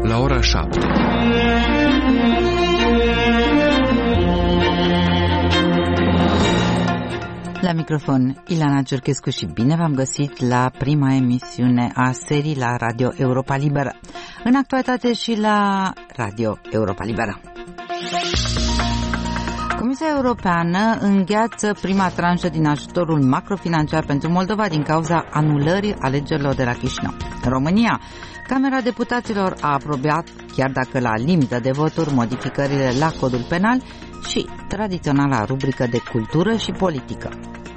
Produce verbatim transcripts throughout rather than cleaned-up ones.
la ora șapte. La microfon, Ilana Giurchescu și bine v-am găsit la prima emisiune a serii la Radio Europa Liberă. În actualitate și la Radio Europa Liberă. Comisia Europeană îngheață prima tranșă din ajutorul macrofinanciar pentru Moldova din cauza anulării alegerilor de la Chișinău. În România, Camera Deputaților a aprobat, chiar dacă la limită de voturi, modificările la codul penal și tradiționala rubrică de cultură și politică.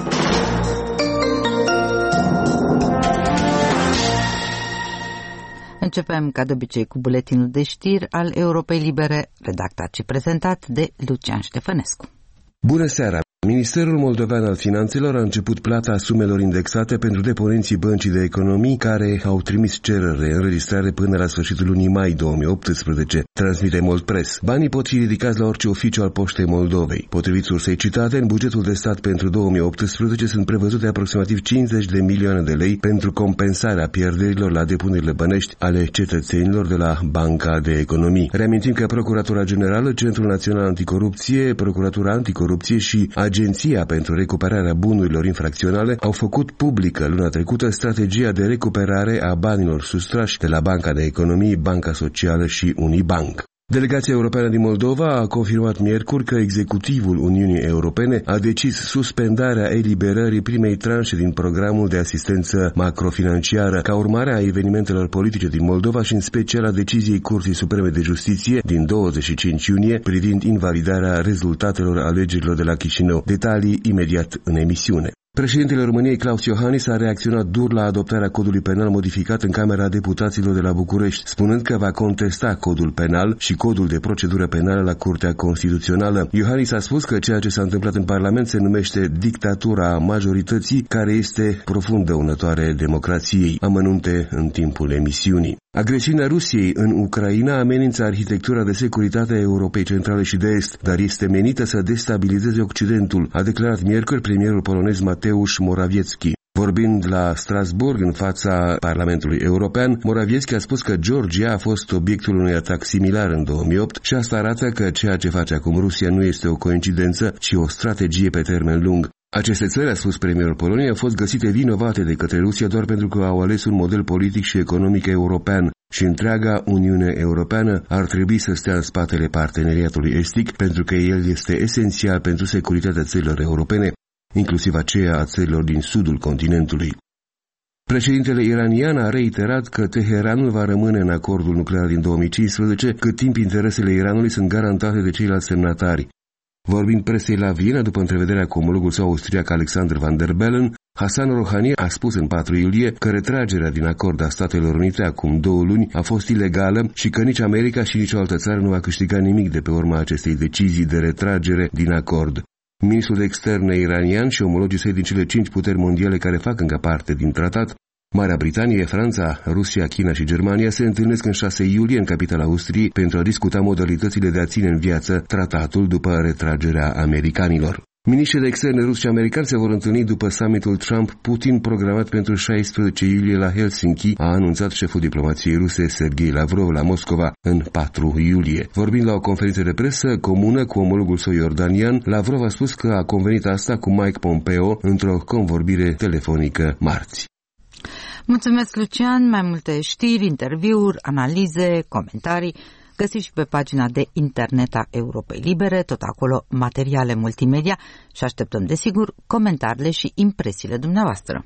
Începem, ca de obicei, cu buletinul de știri al Europei Libere, redactat și prezentat de Lucian Ștefănescu. Bună seara! Ministerul Moldovean al Finanțelor a început plata sumelor indexate pentru deponenții Băncii de Economii care au trimis cereri de înregistrare până la sfârșitul lunii mai două mii optsprezece, transmite Moldpress. Banii pot fi ridicați la orice oficiu al Poștei Moldovei. Potrivit sursei citate, în bugetul de stat pentru două mii optsprezece sunt prevăzute aproximativ cincizeci de milioane de lei pentru compensarea pierderilor la depunerile bănești ale cetățenilor de la Banca de Economii. Reamintim că Procuratura Generală, Centrul Național Anticorupție, Procuratura Anticorupție și Agenția pentru recuperarea bunurilor infracționale au făcut publică luna trecută strategia de recuperare a banilor sustrași de la Banca de Economii, Banca Socială și Unibank. Delegația europeană din Moldova a confirmat miercuri că executivul Uniunii Europene a decis suspendarea eliberării primei tranșe din programul de asistență macrofinanciară ca urmare a evenimentelor politice din Moldova și în special a deciziei Curții Supreme de Justiție din douăzeci și cinci iunie privind invalidarea rezultatelor alegerilor de la Chișinău. Detalii imediat în emisiune. Președintele României, Klaus Iohannis, a reacționat dur la adoptarea codului penal modificat în Camera Deputaților de la București, spunând că va contesta codul penal și codul de procedură penală la Curtea Constituțională. Iohannis a spus că ceea ce s-a întâmplat în Parlament se numește dictatura majorității, care este profund dăunătoare democrației. Amănunte în timpul emisiunii. Agresiunea Rusiei în Ucraina amenință arhitectura de securitate a Europei Centrale și de Est, dar este menită să destabilizeze Occidentul, a declarat miercuri premierul polonez Mateusz Morawiecki. Vorbind la Strasbourg în fața Parlamentului European, Morawiecki a spus că Georgia a fost obiectul unui atac similar în două mii opt și asta arată că ceea ce face acum Rusia nu este o coincidență, ci o strategie pe termen lung. Aceste țări, a spus premierul Poloniei, au fost găsite vinovate de către Rusia doar pentru că au ales un model politic și economic european și întreaga Uniune Europeană ar trebui să stea în spatele parteneriatului estic pentru că el este esențial pentru securitatea țărilor europene, inclusiv aceea a țărilor din sudul continentului. Președintele iranian a reiterat că Teheranul va rămâne în acordul nuclear din două mii cincisprezece cât timp interesele Iranului sunt garantate de ceilalți semnatari. Vorbind presei la Viena, după întrevederea cu omologul său austriac Alexander Van der Bellen, Hassan Rouhani a spus în patru iulie că retragerea din acord a Statelor Unite acum două luni a fost ilegală și că nici America și nicio altă țară nu va câștiga nimic de pe urma acestei decizii de retragere din acord. Ministrul de externe iranian și omologii săi din cele cinci puteri mondiale care fac încă parte din tratat, Marea Britanie, Franța, Rusia, China și Germania, se întâlnesc în șase iulie în capitala Austriei pentru a discuta modalitățile de a ține în viață tratatul după retragerea americanilor. Miniștrii de externe ruși și americani se vor întâlni după summitul Trump-Putin programat pentru șaisprezece iulie la Helsinki, a anunțat șeful diplomației ruse Sergei Lavrov la Moscova în patru iulie. Vorbind la o conferință de presă comună cu omologul său iordanian, Lavrov a spus că a convenit asta cu Mike Pompeo într-o convorbire telefonică marți. Mulțumesc, Lucian. Mai multe știri, interviuri, analize, comentarii găsiți și pe pagina de internet a Europei Libere, tot acolo materiale multimedia și așteptăm, desigur, comentariile și impresiile dumneavoastră.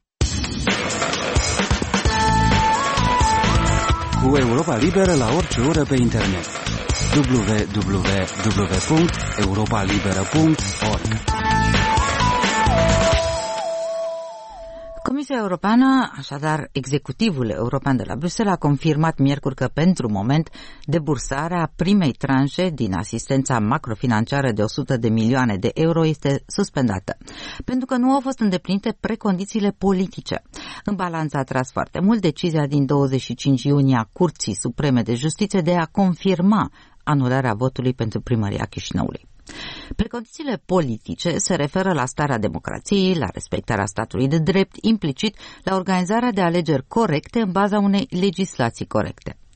Cu Europa Liberă la orice oră pe internet. w w w punct europa liberă punct org Comisia Europeană, așadar executivul european de la Bruxelles, a confirmat miercuri că pentru moment debursarea primei tranșe din asistența macrofinanciară de o sută de milioane de euro este suspendată, pentru că nu au fost îndeplinite precondițiile politice. În balanță a tras foarte mult decizia din douăzeci și cinci iunie a Curții Supreme de Justiție de a confirma anularea votului pentru primăria Chișinăului. Precondițiile politice se referă la starea democrației, la respectarea statului de drept, implicit la organizarea de alegeri corecte în baza unei legislații corecte.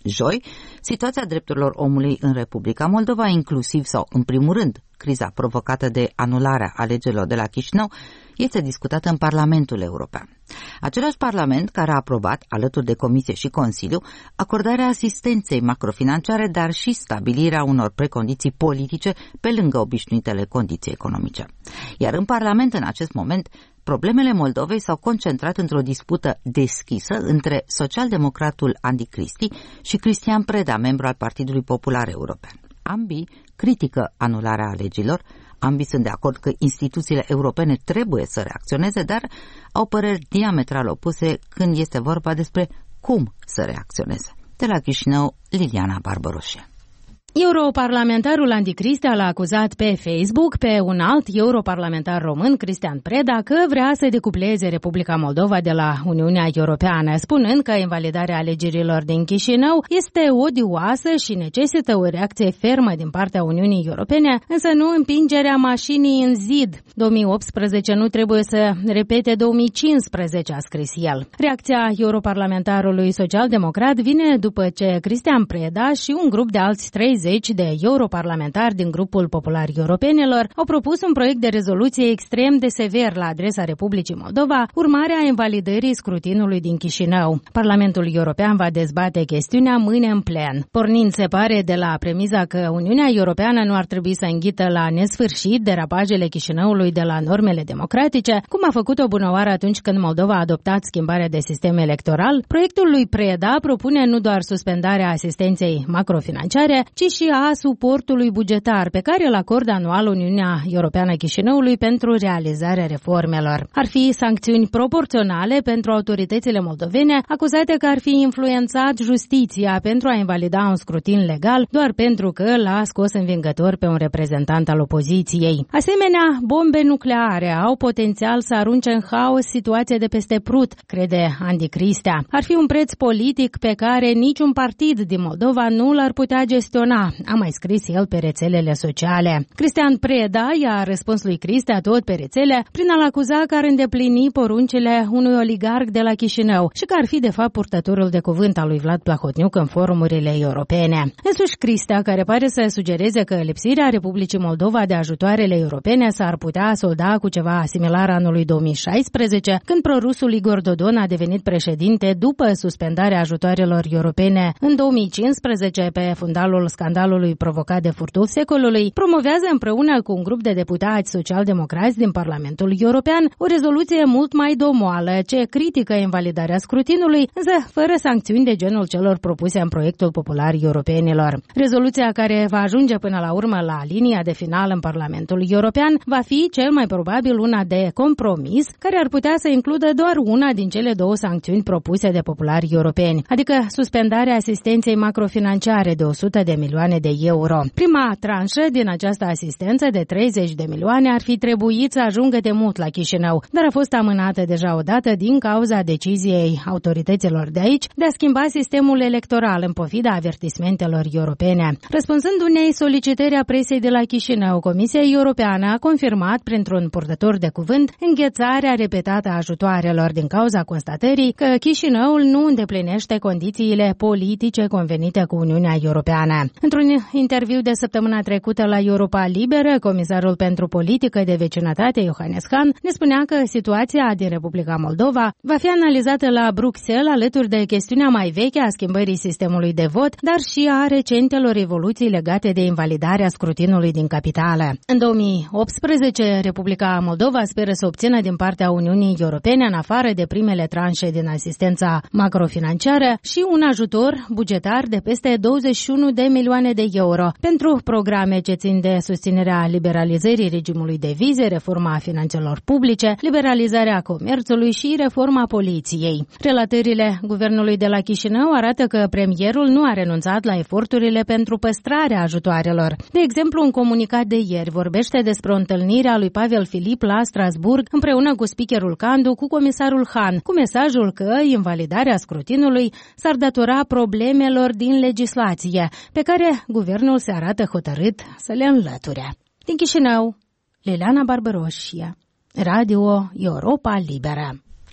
Joi, situația drepturilor omului în Republica Moldova, inclusiv sau în primul rând criza provocată de anularea alegerilor de la Chișinău, este discutată în Parlamentul European. Același Parlament care a aprobat, alături de Comisie și Consiliu, acordarea asistenței macrofinanciare, dar și stabilirea unor precondiții politice pe lângă obișnuitele condiții economice. Iar în Parlament, în acest moment, problemele Moldovei s-au concentrat într-o dispută deschisă între socialdemocratul Andy Cristi și Cristian Preda, membru al Partidului Popular European. Ambii critică anularea alegerilor, ambii sunt de acord că instituțiile europene trebuie să reacționeze, dar au păreri diametral opuse când este vorba despre cum să reacționeze. De la Chișinău, Liliana Barbaroșie. Europarlamentarul Andy Cristi l-a acuzat pe Facebook pe un alt europarlamentar român, Cristian Preda, că vrea să decupleze Republica Moldova de la Uniunea Europeană, spunând că invalidarea alegerilor din Chișinău este odioasă și necesită o reacție fermă din partea Uniunii Europene, însă nu împingerea mașinii în zid. două mii optsprezece nu trebuie să repete două mii cincisprezece, a scris el. Reacția europarlamentarului social-democrat vine după ce Cristian Preda și un grup de alți treizeci de europarlamentari din grupul Popular Europenilor au propus un proiect de rezoluție extrem de sever la adresa Republicii Moldova, urmarea invalidării scrutinului din Chișinău. Parlamentul European va dezbate chestiunea mâine în plen. Pornind, se pare, de la premiza că Uniunea Europeană nu ar trebui să înghită la nesfârșit derapajele Chișinăului de la normele democratice, cum a făcut-o bunăoară atunci când Moldova a adoptat schimbarea de sistem electoral, proiectul lui Preda propune nu doar suspendarea asistenței macrofinanciare, ci și a suportului bugetar pe care îl acordă anual Uniunea Europeană Chișinăului pentru realizarea reformelor. Ar fi sancțiuni proporționale pentru autoritățile moldovene acuzate că ar fi influențat justiția pentru a invalida un scrutin legal doar pentru că l-a scos învingător pe un reprezentant al opoziției. Asemenea, bombe nucleare au potențial să arunce în haos situația de peste Prut, crede Andy Cristi. Ar fi un preț politic pe care niciun partid din Moldova nu l-ar putea gestiona, a mai scris el pe rețelele sociale. Cristian Preda i-a răspuns lui Cristea tot pe rețele prin a-l acuza că ar îndeplini poruncile unui oligarc de la Chișinău și că ar fi de fapt purtătorul de cuvânt al lui Vlad Plahotniuc în forumurile europene. Însuși Cristea, care pare să sugereze că lipsirea Republicii Moldova de ajutoarele europene s-ar putea solda cu ceva similar anului două mii șaisprezece, când prorusul Igor Dodon a devenit președinte după suspendarea ajutoarelor europene în două mii cincisprezece pe fundalul scandalului provocat de furtul secolului, promovează împreună cu un grup de deputați social-democrați din Parlamentul European o rezoluție mult mai domoală ce critică invalidarea scrutinului, însă fără sancțiuni de genul celor propuse în proiectul popular europenilor. Rezoluția care va ajunge până la urmă la linia de final în Parlamentul European va fi cel mai probabil una de compromis, care ar putea să includă doar una din cele două sancțiuni propuse de populari europeni, adică suspendarea asistenței macrofinanciare de o sută de milioane de euro. Prima tranșă din această asistență de treizeci de milioane ar fi trebuit să ajungă de mult la Chișinău, dar a fost amânată deja odată din cauza deciziei autorităților de aici de a schimba sistemul electoral în pofida avertismentelor europene. Răspunzând unei solicitări a presei de la Chișinău, Comisia Europeană a confirmat printr-un purtător de cuvânt înghețarea repetată a ajutoarelor din cauza constatării că Chișinăul nu îndeplinește condițiile politice convenite cu Uniunea Europeană. Într-un interviu de săptămâna trecută la Europa Liberă, comisarul pentru politică de vecinătate, Johannes Hahn, ne spunea că situația din Republica Moldova va fi analizată la Bruxelles alături de chestiunea mai veche a schimbării sistemului de vot, dar și a recentelor evoluții legate de invalidarea scrutinului din capitală. În două mii optsprezece, Republica Moldova speră să obțină din partea Uniunii Europene, în afară de primele tranșe din asistența macrofinanciară, și un ajutor bugetar de peste douăzeci și unu de milioane de euro pentru programe ce țin de susținerea liberalizării regimului de vize, reforma finanțelor publice, liberalizarea comerțului și reforma poliției. Relatările guvernului de la Chișinău arată că premierul nu a renunțat la eforturile pentru păstrarea ajutoarelor. De exemplu, un comunicat de ieri vorbește despre o întâlnire a lui Pavel Filip la Strasburg împreună cu speakerul Candu cu comisarul Han, cu mesajul că invalidarea scrutinului s-ar datora problemelor din legislație, pe care guvernul se arată hotărât să le înlăture. Din Chișinău, Liliana Barbaroșie, Radio Europa Liberă.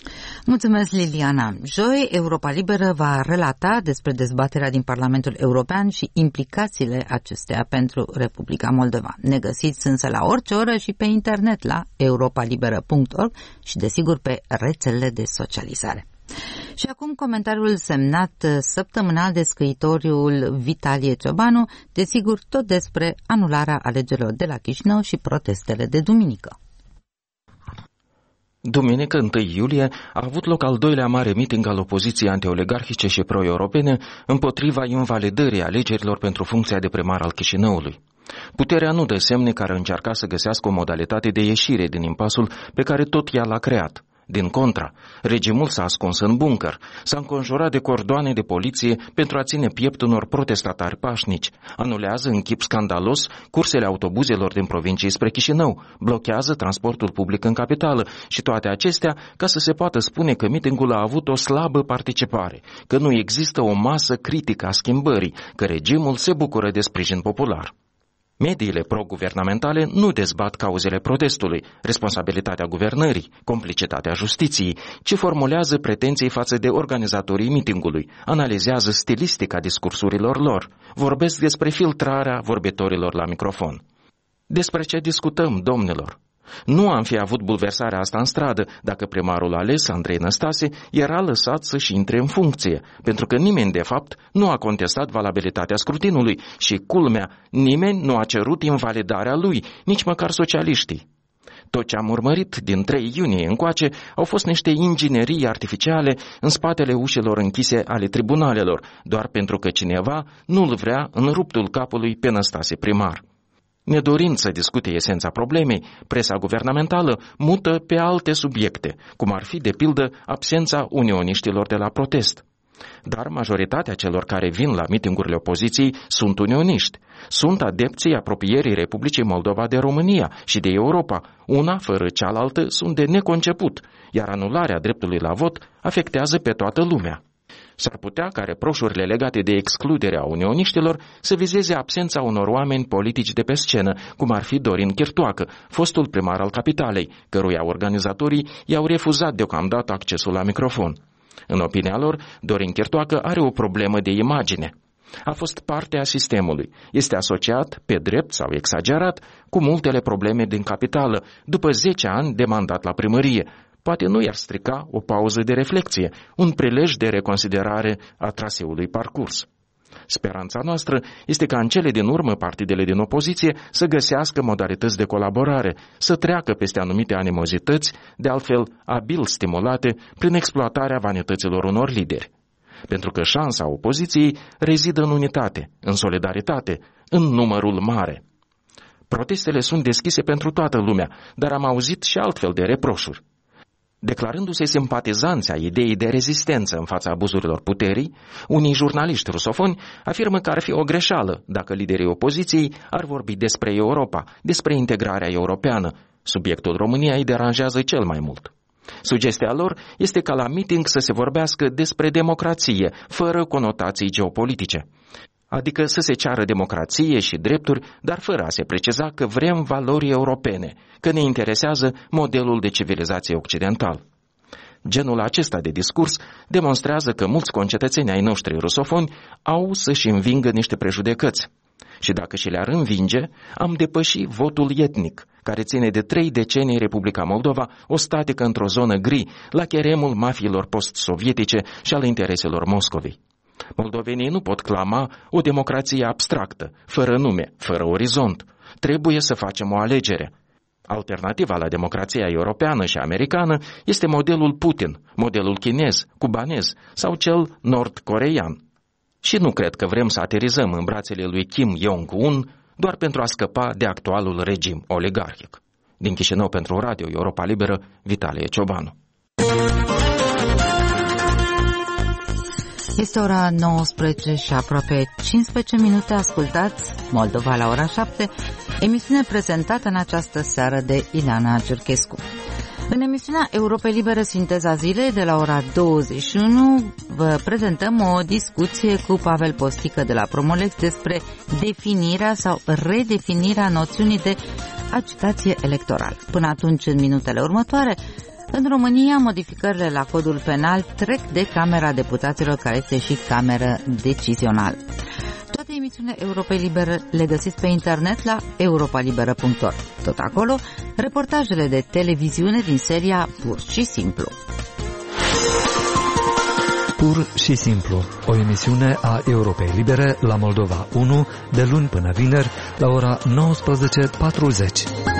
Mulțumesc, Liliana. Joi, Europa Liberă va relata despre dezbaterea din Parlamentul European și implicațiile acesteia pentru Republica Moldova. Ne găsiți însă la orice oră și pe internet la europa liberă punct org și, desigur, pe rețelele de socializare. Și acum comentariul semnat săptămânal de scriitorul Vitalie Ciobanu, desigur tot despre anularea alegerilor de la Chișinău și protestele de duminică. Duminică, întâi iulie, a avut loc al doilea mare miting al opoziției antioligarhice și pro-europene împotriva invalidării alegerilor pentru funcția de primar al Chișinăului. Puterea nu dă semne care încerca să găsească o modalitate de ieșire din impasul pe care tot ea l-a creat. Din contra, regimul s-a ascuns în bunker, s-a înconjurat de cordoane de poliție pentru a ține piept unor protestatari pașnici, anulează în chip scandalos cursele autobuzelor din provincii spre Chișinău, blochează transportul public în capitală și toate acestea ca să se poată spune că mitingul a avut o slabă participare, că nu există o masă critică a schimbării, că regimul se bucură de sprijin popular. Mediile pro-guvernamentale nu dezbat cauzele protestului, responsabilitatea guvernării, complicitatea justiției, ci formulează pretenții față de organizatorii mitingului, analizează stilistica discursurilor lor, vorbesc despre filtrarea vorbitorilor la microfon. Despre ce discutăm, domnilor? Nu am fi avut bulversarea asta în stradă dacă primarul ales, Andrei Năstase, era lăsat să-și intre în funcție, pentru că nimeni, de fapt, nu a contestat valabilitatea scrutinului și, culmea, nimeni nu a cerut invalidarea lui, nici măcar socialiștii. Tot ce am urmărit din trei iunie încoace au fost niște inginerii artificiale în spatele ușilor închise ale tribunalelor, doar pentru că cineva nu-l vrea în ruptul capului pe Năstase primar. Nedorind să discute esența problemei, presa guvernamentală mută pe alte subiecte, cum ar fi, de pildă, absența unioniștilor de la protest. Dar majoritatea celor care vin la mitingurile opoziției sunt unioniști, sunt adepții apropierii Republicii Moldova de România și de Europa, una fără cealaltă sunt de neconceput, iar anularea dreptului la vot afectează pe toată lumea. S-ar putea ca reproșurile legate de excluderea unioniștilor să vizeze absența unor oameni politici de pe scenă, cum ar fi Dorin Chirtoacă, fostul primar al capitalei, căruia organizatorii i-au refuzat deocamdată accesul la microfon. În opinia lor, Dorin Chirtoacă are o problemă de imagine. A fost parte a sistemului, este asociat, pe drept sau exagerat, cu multele probleme din capitală, după zece ani de mandat la primărie. Poate nu i-ar strica o pauză de reflexie, un prilej de reconsiderare a traseului parcurs. Speranța noastră este ca în cele din urmă partidele din opoziție să găsească modalități de colaborare, să treacă peste anumite animozități, de altfel abil stimulate prin exploatarea vanităților unor lideri. Pentru că șansa opoziției rezidă în unitate, în solidaritate, în numărul mare. Protestele sunt deschise pentru toată lumea, dar am auzit și altfel de reproșuri. Declarându-se simpatizanți ai ideii de rezistență în fața abuzurilor puterii, unii jurnaliști rusofoni afirmă că ar fi o greșeală dacă liderii opoziției ar vorbi despre Europa, despre integrarea europeană. Subiectul României îi deranjează cel mai mult. Sugestia lor este ca la meeting să se vorbească despre democrație, fără conotații geopolitice. Adică să se ceară democrație și drepturi, dar fără a se preciza că vrem valori europene, că ne interesează modelul de civilizație occidental. Genul acesta de discurs demonstrează că mulți concetățeni ai noștri rusofoni au să-și învingă niște prejudecăți. Și dacă și le-ar învinge, am depăși votul etnic, care ține de trei decenii Republica Moldova o statică într-o zonă gri, la cheremul mafiilor post-sovietice și al intereselor Moscovei. Moldovenii nu pot clama o democrație abstractă, fără nume, fără orizont. Trebuie să facem o alegere. Alternativa la democrația europeană și americană este modelul Putin, modelul chinez, cubanez sau cel nord-coreean. Și nu cred că vrem să aterizăm în brațele lui Kim Jong-un doar pentru a scăpa de actualul regim oligarhic. Din Chișinău pentru Radio Europa Liberă, Vitalie Ciobanu. Este ora nouăsprezece și aproape cincisprezece minute. Ascultați Moldova la ora șapte, emisiune prezentată în această seară de Ileana Cerchescu. În emisiunea Europa Liberă Sinteza Zilei de la ora douăzeci și unu vă prezentăm o discuție cu Pavel Postică de la Promolex despre definirea sau redefinirea noțiunii de agitație electorală. Până atunci, în minutele următoare, În România, modificările la codul penal trec de Camera Deputaților, care este și cameră decizională. Toate emisiunile Europei Libere le găsiți pe internet la europa liberă punct org. Tot acolo, reportajele de televiziune din seria Pur și Simplu. Pur și Simplu, o emisiune a Europei Libere la Moldova unu, de luni până vineri, la ora nouăsprezece patruzeci.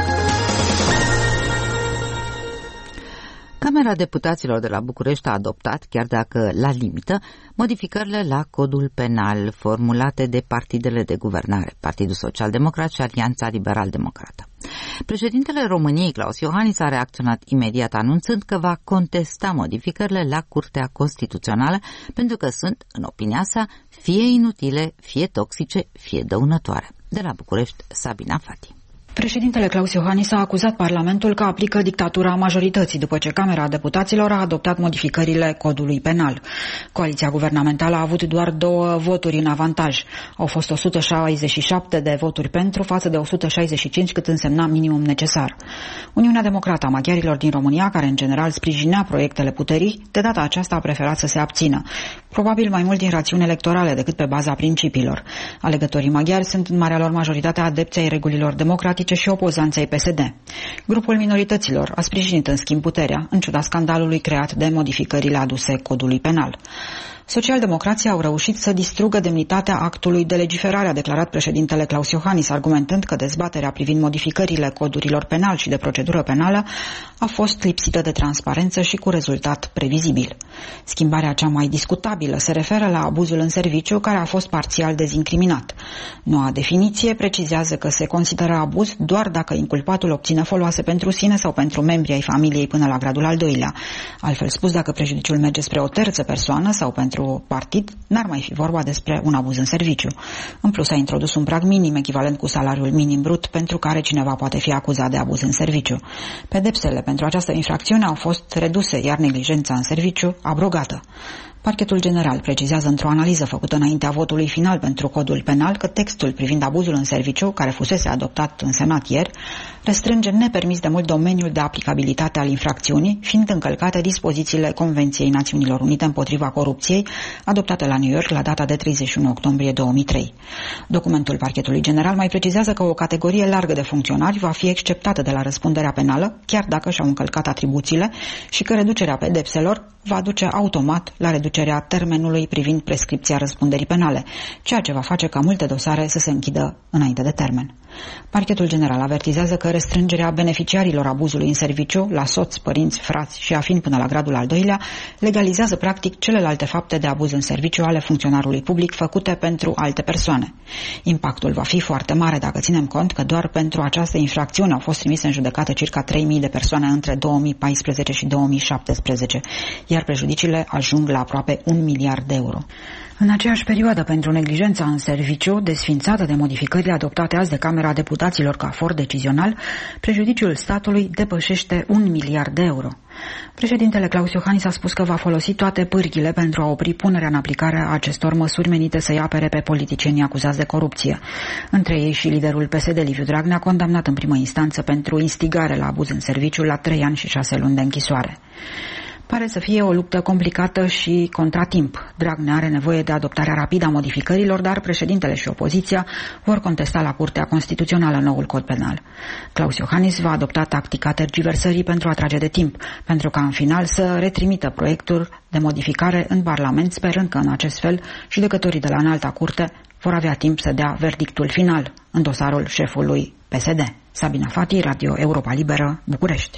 Camera Deputaților de la București a adoptat, chiar dacă la limită, modificările la codul penal formulate de partidele de guvernare, Partidul Social-Democrat și Alianța Liberal-Democrată. Președintele României, Claus Iohannis, a reacționat imediat anunțând că va contesta modificările la Curtea Constituțională pentru că sunt, în opinia sa, fie inutile, fie toxice, fie dăunătoare. De la București, Sabina Fati. Președintele Claus Iohannis a acuzat Parlamentul că aplică dictatura majorității după ce Camera Deputaților a adoptat modificările codului penal. Coaliția guvernamentală a avut doar două voturi în avantaj. Au fost o sută șaizeci și șapte de voturi pentru față de o sută șaizeci și cinci, cât însemna minimum necesar. Uniunea Democrată a Maghiarilor din România, care în general sprijinea proiectele puterii, de data aceasta a preferat să se abțină. Probabil mai mult din rațiuni electorale decât pe baza principiilor. Alegătorii maghiari sunt în marea lor majoritate adepți ai regulilor democratice și opozanți ai P S D. Grupul minorităților a sprijinit în schimb puterea, în ciuda scandalului creat de modificările aduse codului penal. Socialdemocrații au reușit să distrugă demnitatea actului de legiferare, a declarat președintele Claus Iohannis, argumentând că dezbaterea privind modificările codurilor penal și de procedură penală a fost lipsită de transparență și cu rezultat previzibil. Schimbarea cea mai discutabilă se referă la abuzul în serviciu, care a fost parțial dezincriminat. Noua definiție precizează că se consideră abuz doar dacă inculpatul obține foloase pentru sine sau pentru membrii ai familiei până la gradul al doilea. Altfel spus, dacă prejudiciul merge spre o terță persoană sau pentru partid, n-ar mai fi vorba despre un abuz în serviciu. În plus, a introdus un prag minim echivalent cu salariul minim brut pentru care cineva poate fi acuzat de abuz în serviciu. Pedepsele pentru această infracțiune au fost reduse, iar neglijența în serviciu abrogată. Parchetul General precizează într-o analiză făcută înaintea votului final pentru codul penal că textul privind abuzul în serviciu, care fusese adoptat în Senat ieri, restrânge nepermis de mult domeniul de aplicabilitate al infracțiunii, fiind încălcate dispozițiile Convenției Națiunilor Unite împotriva corupției, adoptate la New York la data de treizeci și unu octombrie două mii trei. Documentul Parchetului General mai precizează că o categorie largă de funcționari va fi exceptată de la răspunderea penală, chiar dacă și-au încălcat atribuțiile, și că reducerea pedepselor va duce automat la reducerea termenului privind prescripția răspunderii penale, ceea ce va face ca multe dosare să se închidă înainte de termen. Parchetul General avertizează că restrângerea beneficiarilor abuzului în serviciu la soți, părinți, frați și afini până la gradul al doilea legalizează practic celelalte fapte de abuz în serviciu ale funcționarului public făcute pentru alte persoane. Impactul va fi foarte mare dacă ținem cont că doar pentru această infracțiune au fost trimise în judecată circa trei mii de persoane între două mii paisprezece și două mii șaptesprezece, iar prejudiciile ajung la aproape un miliard de euro. În aceeași perioadă, pentru neglijența în serviciu, desfințată de modificările adoptate azi de Camera Deputaților ca for decizional, prejudiciul statului depășește un miliard de euro. Președintele Claus Iohannis a spus că va folosi toate pârghile pentru a opri punerea în aplicare a acestor măsuri menite să-i apere pe politicienii acuzați de corupție. Între ei și liderul P S D, Liviu Dragnea, condamnat în primă instanță pentru instigare la abuz în serviciu la trei ani și șase luni de închisoare. Pare să fie o luptă complicată și contratimp. Dragnea are nevoie de adoptarea rapidă a modificărilor, dar președintele și opoziția vor contesta la Curtea Constituțională noul cod penal. Claus Iohannis va adopta tactica tergiversării pentru a trage de timp, pentru ca în final să retrimită proiectul de modificare în Parlament, sperând că în acest fel judecătorii de la Înalta Curte vor avea timp să dea verdictul final în dosarul șefului P S D. Sabina Fati, Radio Europa Liberă, București.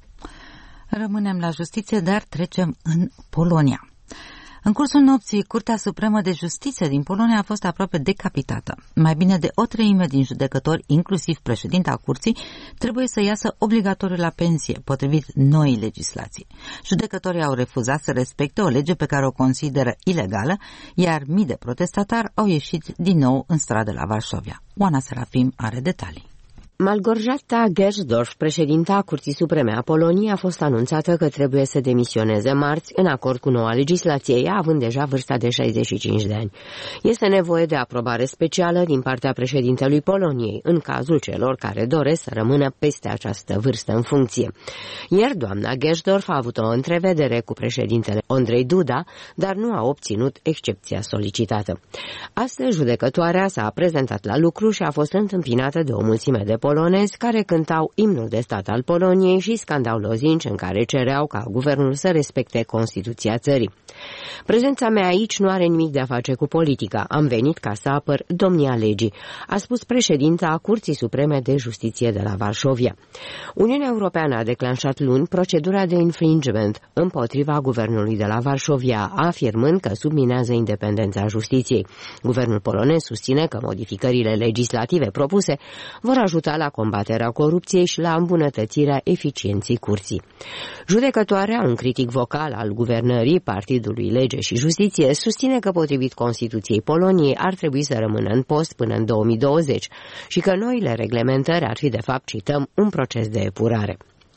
Rămânem la justiție, dar trecem în Polonia. În cursul nopții, Curtea Supremă de Justiție din Polonia a fost aproape decapitată. Mai bine de o treime din judecători, inclusiv președinta curții, trebuie să iasă obligatoriu la pensie, potrivit noii legislații. Judecătorii au refuzat să respecte o lege pe care o consideră ilegală, iar mii de protestatari au ieșit din nou în stradă la Varșovia. Oana Serafim are detalii. Małgorzata Gersdorf, președinta Curții Supreme a Poloniei, a fost anunțată că trebuie să demisioneze marți în acord cu noua legislație, ea având deja vârsta de șaizeci și cinci de ani. Este nevoie de aprobare specială din partea președintelui Poloniei, în cazul celor care doresc să rămână peste această vârstă în funcție. Ieri, doamna Gersdorf a avut o întrevedere cu președintele Andrzej Duda, dar nu a obținut excepția solicitată. Astăzi, judecătoarea s-a prezentat la lucru și a fost întâmpinată de o mulțime de polonezi care cântau imnul de stat al Poloniei și scandau lozinci în care cereau ca guvernul să respecte Constituția țării. Prezența mea aici nu are nimic de a face cu politica. Am venit ca să apăr domnia legii, a spus președinta Curții Supreme de Justiție de la Varșovia. Uniunea Europeană a declanșat luni procedura de infringement împotriva guvernului de la Varșovia, afirmând că subminează independența justiției. Guvernul polonez susține că modificările legislative propuse vor ajuta la combaterea corupției și la îmbunătățirea eficienței curții. Judecătoarea, un critic vocal al guvernării Partidului Lege și Justiție, susține că potrivit Constituției Poloniei ar trebui să rămână în post până în două mii douăzeci și că noile reglementări ar fi de fapt, cităm, un proces de epurare.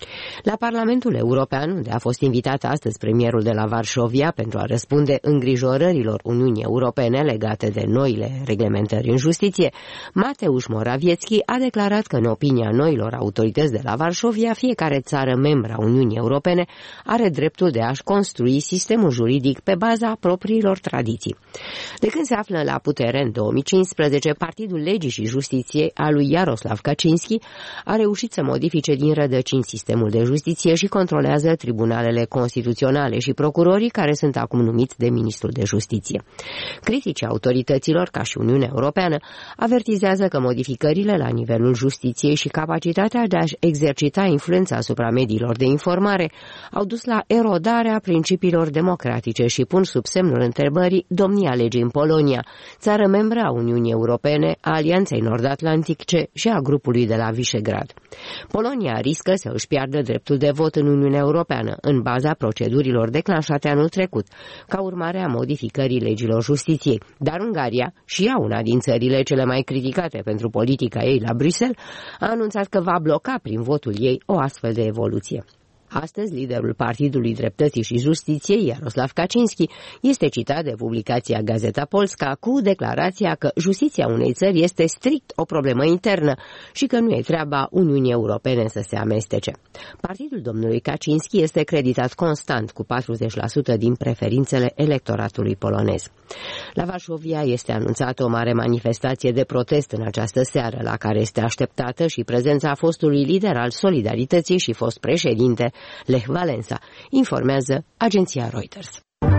La Parlamentul European, unde a fost invitat astăzi premierul de la Varșovia pentru a răspunde îngrijorărilor Uniunii Europene legate de noile reglementări în justiție, Mateusz Morawiecki a declarat că, în opinia noilor autorități de la Varșovia, fiecare țară membră a Uniunii Europene are dreptul de a-și construi sistemul juridic pe baza propriilor tradiții. De când se află la putere în două mii cincisprezece, Partidul Legii și Justiției al lui Jarosław Kaczyński a reușit să modifice din rădăcini sistemul de justiție și controlează tribunalele constituționale și procurorii care sunt acum numiți de ministrul de justiție. Criticii autorităților, ca și Uniunea Europeană, avertizează că modificările la nivelul justiției și capacitatea de a-și exercita influența asupra mediilor de informare au dus la erodarea principiilor democratice și pun sub semnul întrebării domnia legii în Polonia, țară membră a Uniunii Europene, a Alianței Nord-Atlantice și a grupului de la Visegrad. Polonia riscă să își piardă dreptul de vot în Uniunea Europeană, în baza procedurilor declanșate anul trecut, ca urmare a modificării legilor justiției. Dar Ungaria, și ea una din țările cele mai criticate pentru politica ei la Bruxelles, a anunțat că va bloca prin votul ei o astfel de evoluție. Astăzi, liderul Partidului Dreptății și Justiției, Jarosław Kaczyński, este citat de publicația Gazeta Polska cu declarația că justiția unei țări este strict o problemă internă și că nu e treaba Uniunii Europene să se amestece. Partidul domnului Kaczyński este creditat constant cu patruzeci la sută din preferințele electoratului polonez. La Varșovia este anunțată o mare manifestație de protest în această seară, la care este așteptată și prezența fostului lider al Solidarității și fost președinte Lech Walesa, informează agenția Reuters.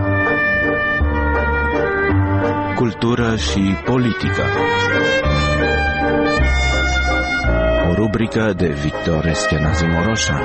Cultură și politică. O rubrică de Victor Eschenazi Moroșan.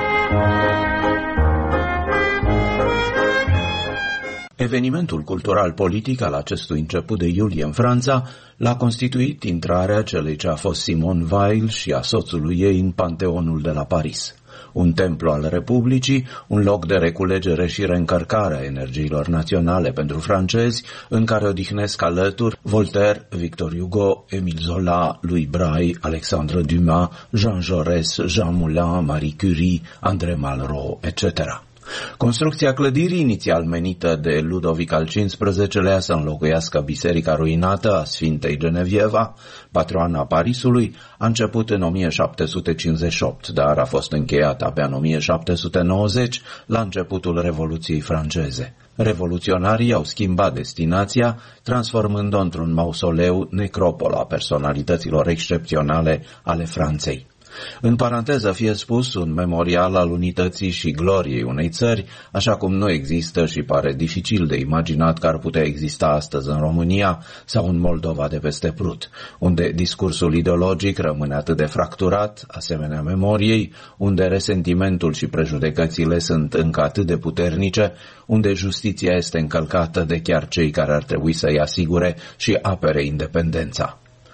Evenimentul cultural-politic al acestui început de iulie în Franța l-a constituit intrarea celei ce a fost Simone Weil și a soțului ei în Panteonul de la Paris. Un templu al Republicii, un loc de reculegere și reîncărcare a energiilor naționale pentru francezi, în care odihnesc alături Voltaire, Victor Hugo, Émile Zola, Louis Braille, Alexandre Dumas, Jean Jaurès, Jean Moulin, Marie Curie, André Malraux, et cetera. Construcția clădirii, inițial menită de Ludovic al cincisprezecelea să înlocuiască biserica ruinată a Sfintei Genevieva, patroana Parisului, a început în o mie șapte sute cincizeci și opt, dar a fost încheiată abia în o mie șapte sute nouăzeci, la începutul Revoluției franceze. Revoluționarii au schimbat destinația, transformând-o într-un mausoleu necropol a personalităților excepționale ale Franței. În paranteză fie spus, un memorial al unității și gloriei unei țări, așa cum nu există și pare dificil de imaginat că ar putea exista astăzi în România sau în Moldova de peste Prut, unde discursul ideologic rămâne atât de fracturat, asemenea memoriei, unde resentimentul și prejudecățile sunt încă atât de puternice, unde justiția este încălcată de chiar cei care ar trebui să-i asigure și apere independența.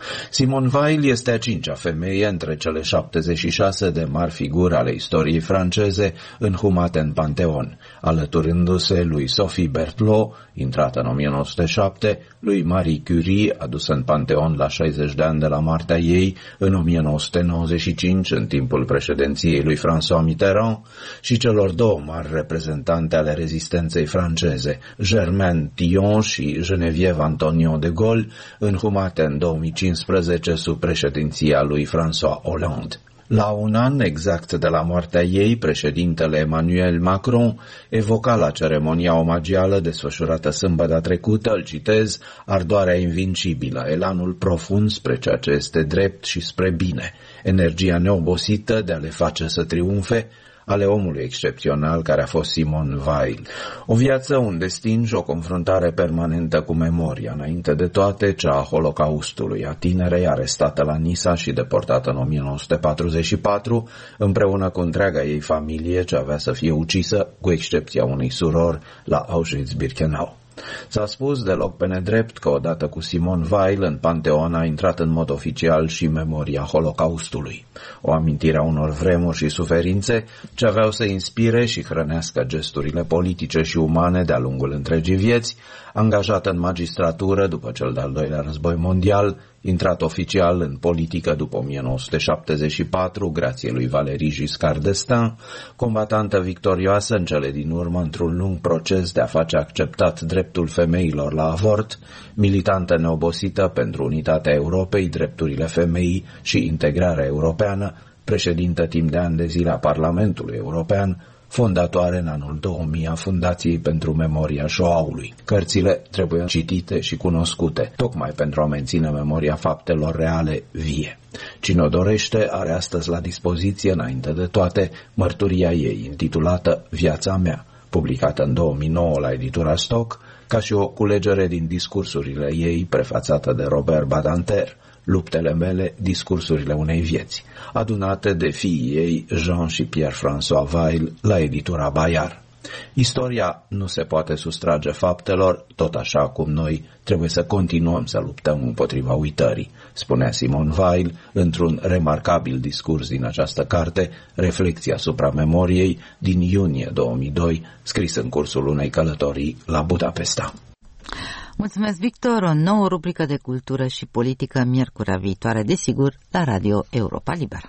Simone Weil este a cincea femeie între cele șaptezeci și șase de mari figuri ale istoriei franceze înhumate în Panteon, alăturându-se lui Sophie Berthelot, intrată în o mie nouă sute șapte, lui Marie Curie, adusă în Panteon la șaizeci de ani de la moartea ei în o mie nouă sute nouăzeci și cinci, în timpul președinției lui François Mitterrand, și celor două mari reprezentante ale rezistenței franceze, Germaine Tillon și Geneviève Anthonion de Gaulle, înhumate în două mii cincisprezece sub președinția lui François Hollande. La un an exact de la moartea ei, președintele Emmanuel Macron evoca la ceremonia omagială desfășurată sâmbătă trecută, îl citez, ardoarea invincibilă, elanul profund spre ceea ce este drept și spre bine, energia neobosită de a le face să triumfe, ale omului excepțional care a fost Simone Weil. O viață, un destin și o confruntare permanentă cu memoria, înainte de toate cea a Holocaustului, a tinerei arestată la Nisa și deportată în o mie nouă sute patruzeci și patru, împreună cu întreaga ei familie ce avea să fie ucisă, cu excepția unei surori, la Auschwitz-Birkenau. S-a spus deloc pe nedrept că odată cu Simone Weil în Panteon a intrat în mod oficial și memoria Holocaustului, o amintire a unor vremuri și suferințe ce aveau să inspire și hrănească gesturile politice și umane de-a lungul întregii vieți, angajată în magistratură după cel de-al doilea război mondial, intrat oficial în politică după o mie nouă sute șaptezeci și patru, grație lui Valéry Giscard d'Estaing, combatantă victorioasă în cele din urmă într-un lung proces de a face acceptat dreptul femeilor la avort, militantă neobosită pentru unitatea Europei, drepturile femeii și integrarea europeană, președintă timp de ani de zile a Parlamentului European, fondatoare în anul două mii a Fundației pentru Memoria Shoah-ului. Cărțile trebuie citite și cunoscute, tocmai pentru a menține memoria faptelor reale vie. Cine o dorește are astăzi la dispoziție, înainte de toate, mărturia ei, intitulată Viața mea, publicată în două mii nouă la editura Stock, ca și o culegere din discursurile ei, prefațată de Robert Badinter, Luptele mele, discursurile unei vieți, adunate de fiii ei, Jean și Pierre-François Weil, la editura Bayard. Istoria nu se poate sustrage faptelor, tot așa cum noi trebuie să continuăm să luptăm împotriva uitării, spunea Simone Weil într-un remarcabil discurs din această carte, Reflecții asupra memoriei, din iunie două mii doi, scris în cursul unei călătorii la Budapesta. Mulțumesc, Victor. O nouă rubrică de cultură și politică miercurea viitoare, desigur, la Radio Europa Liberă.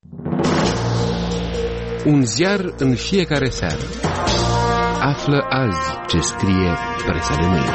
Un ziar în fiecare seară. Află azi ce scrie presa de mâine.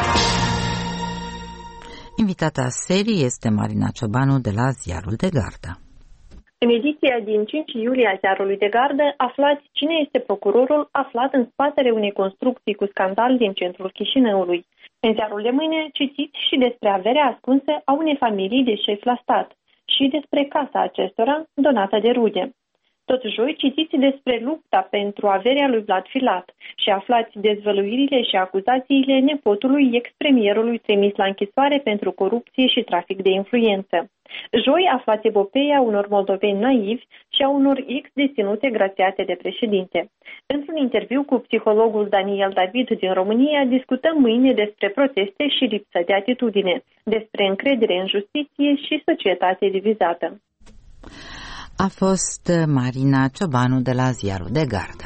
Invitata serii este Marina Ciobanu de la Ziarul de Gardă. În ediția din cinci iulie a Ziarului de Gardă aflați cine este procurorul aflat în spatele unei construcții cu scandal din centrul Chișinăului. În ziarul de mâine citiți și despre averea ascunsă a unei familii de șefi la stat și despre casa acestora donată de rude. Tot joi citiți despre lupta pentru averea lui Vlad Filat și aflați dezvăluirile și acuzațiile nepotului ex-premierului trimis la închisoare pentru corupție și trafic de influență. Joi aflați epopeia unor moldoveni naivi și a unor ex-deținute grațiate de președinte. Într-un interviu cu psihologul Daniel David din România discutăm mâine despre proteste și lipsă de atitudine, despre încredere în justiție și societate divizată. A fost Marina Ciobanu de la Ziarul de Gardă.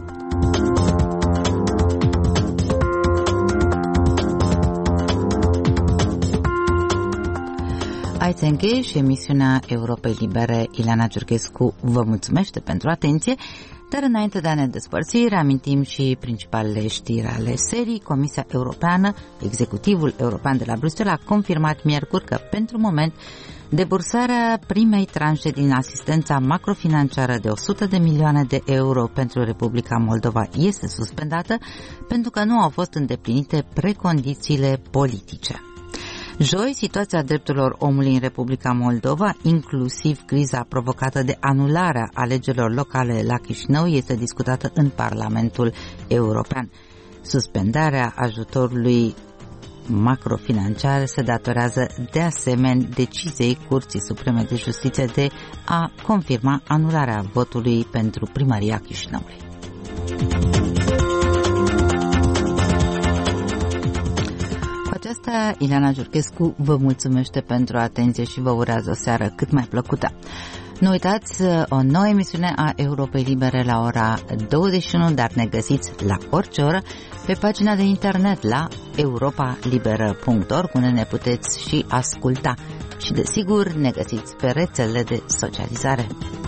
Aici încheie și emisiunea Europei Libere. Ileana Giurghescu vă mulțumește pentru atenție, dar înainte de a ne despărți, reamintim și principalele știri ale serii. Comisia Europeană, Executivul European de la Bruxelles, a confirmat miercuri că, pentru moment, debursarea primei tranșe din asistența macrofinanciară de o sută de milioane de euro pentru Republica Moldova este suspendată pentru că nu au fost îndeplinite precondițiile politice. Joi, situația drepturilor omului în Republica Moldova, inclusiv criza provocată de anularea alegerilor locale la Chișinău, este discutată în Parlamentul European. Suspendarea ajutorului macrofinanciar se datorează de asemenea deciziei Curții Supreme de Justiție de a confirma anularea votului pentru primăria Chișinăului. Cu aceasta, Ileana Giurchescu vă mulțumește pentru atenție și vă urează o seară cât mai plăcută. Nu uitați, o nouă emisiune a Europei Libere la ora douăzeci și unu, dar ne găsiți la orice oră pe pagina de internet la europa liberă punct org, unde ne puteți și asculta. Și desigur ne găsiți pe rețelele de socializare.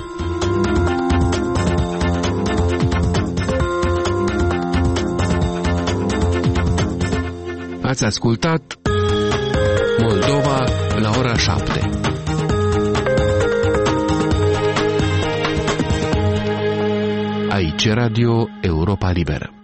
Ați ascultat Moldova la ora șapte. Aici Radio Europa Liberă.